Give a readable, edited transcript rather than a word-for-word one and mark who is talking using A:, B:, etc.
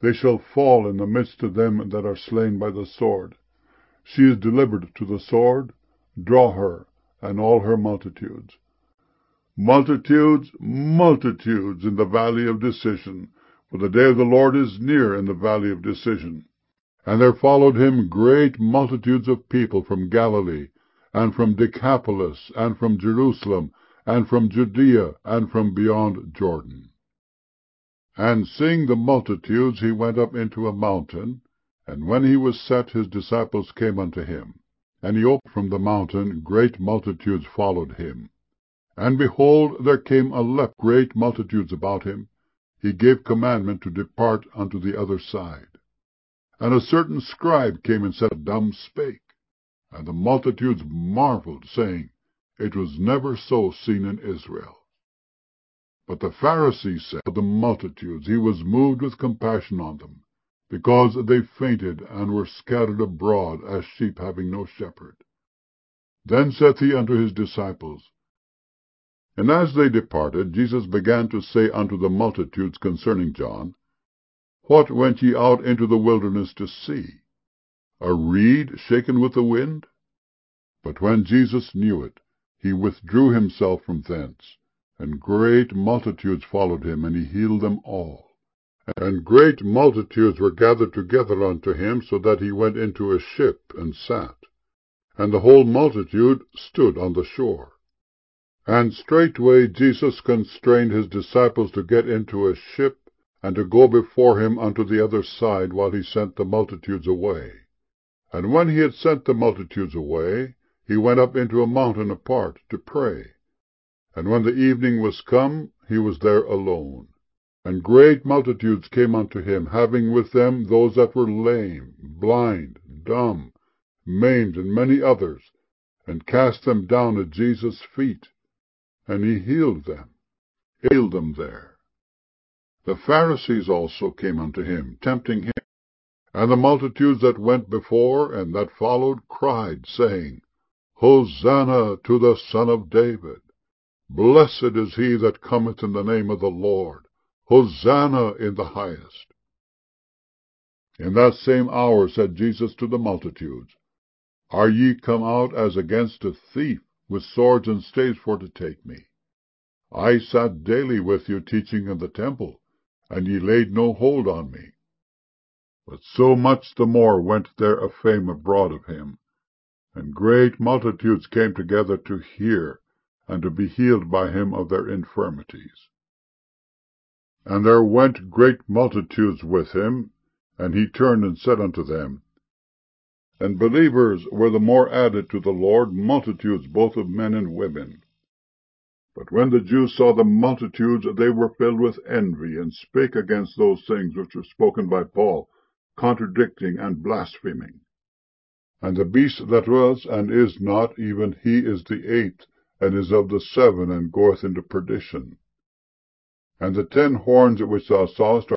A: They shall fall in the midst of them that are slain by the sword. She is delivered to the sword. Draw her, and all her multitudes. Multitudes, multitudes in the valley of decision, for the day of the Lord is near in the valley of decision. And there followed him great multitudes of people from Galilee, and from Decapolis, and from Jerusalem, and from Judea, and from beyond Jordan. And seeing the multitudes, he went up into a mountain, and when he was set, his disciples came unto him. And he opened from the mountain, great multitudes followed him. And behold, there came a leper, great multitudes about him. He gave commandment to depart unto the other side. And a certain scribe came and said, A dumb spake. And the multitudes marveled, saying, It was never so seen in Israel. But the Pharisees said to the multitudes, He was moved with compassion on them, because they fainted and were scattered abroad as sheep having no shepherd. Then saith he unto his disciples, And as they departed, Jesus began to say unto the multitudes concerning John, What went ye out into the wilderness to see? A reed shaken with the wind? But when Jesus knew it, he withdrew himself from thence, and great multitudes followed him, and he healed them all. And great multitudes were gathered together unto him, so that he went into a ship and sat, and the whole multitude stood on the shore. And straightway Jesus constrained his disciples to get into a ship, and to go before him unto the other side, while he sent the multitudes away. And when he had sent the multitudes away, he went up into a mountain apart to pray. And when the evening was come, he was there alone. And great multitudes came unto him, having with them those that were lame, blind, dumb, maimed, and many others, and cast them down at Jesus' feet. And he healed them there. The Pharisees also came unto him, tempting him. And the multitudes that went before and that followed cried, saying, Hosanna to the Son of David! Blessed is he that cometh in the name of the Lord! Hosanna in the highest! In that same hour said Jesus to the multitudes, Are ye come out as against a thief, with swords and staves for to take me? I sat daily with you teaching in the temple, and ye laid no hold on me. But so much the more went there a fame abroad of him, and great multitudes came together to hear, and to be healed by him of their infirmities. And there went great multitudes with him, and he turned and said unto them, And believers were the more added to the Lord, multitudes both of men and women. But when the Jews saw the multitudes, they were filled with envy, and spake against those things which were spoken by Paul, contradicting and blaspheming. And the beast that was and is not, even he is the eighth, and is of the seven, and goeth into perdition. And the 10 horns which thou sawest